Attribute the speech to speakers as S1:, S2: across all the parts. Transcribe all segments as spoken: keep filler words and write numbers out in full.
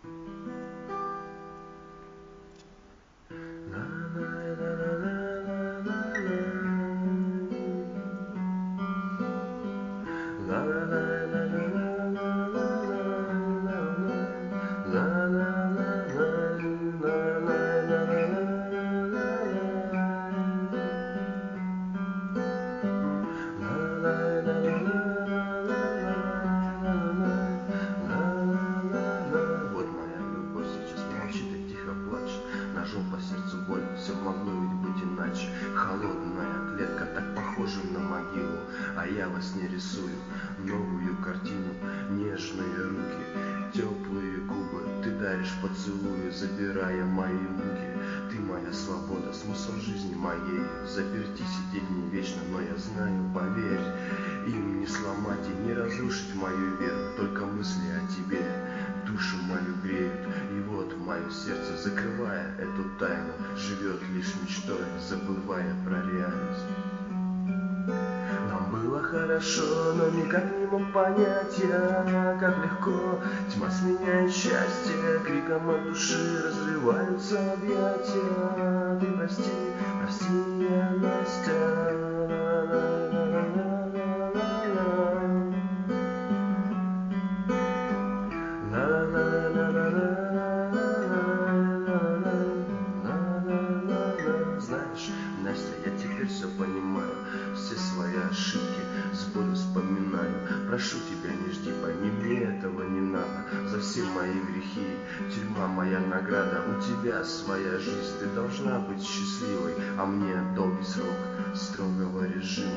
S1: Вот моя любовь сейчас молчит и тихо плачет. Ножом по сердцу боль, все могло ведь быть иначе. Холодная клетка, так похожа на могилу, а я во сне рисую новую картину. Нежные руки, теплые губы, ты даришь поцелуи, забирая мои муки. Ты моя свобода, смысл жизни моей. Заперти сидеть не вечно, но я знаю, поверь, им не сломать и не разрушить мою веру. Только мысли о тебе душу мою греют. И вот мое сердце, закрывая эту тайну, живет лишь мечтой, забывая про реальность. Нам было хорошо, но никак не мог понять я, как легко тьма сменяет счастье. Криком от души разрываются объятия. Ты прости, прости меня, Настя. Знаешь, Настя, я теперь все понимаю, все свои ошибки с болью вспоминаю. Прошу тебя, не жди, пойми, мне этого не надо. За все мои грехи тюрьма моя награда. У тебя своя жизнь, ты должна быть счастливой, а мне долгий срок строгого режима.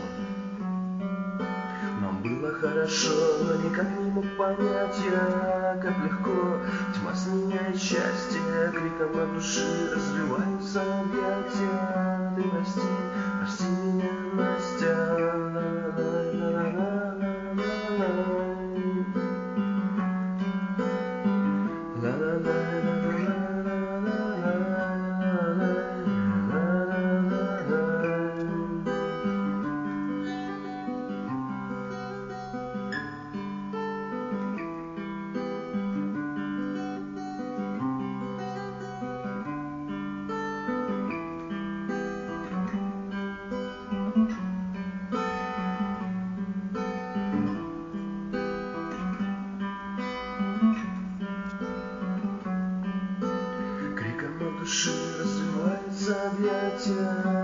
S1: Нам было хорошо, но никак не мог понять я, как легко тьма сменяет счастье. Криком от души разрываются объятия. Ты прости, прости меня, Настя. Криком от души разрываются объятия.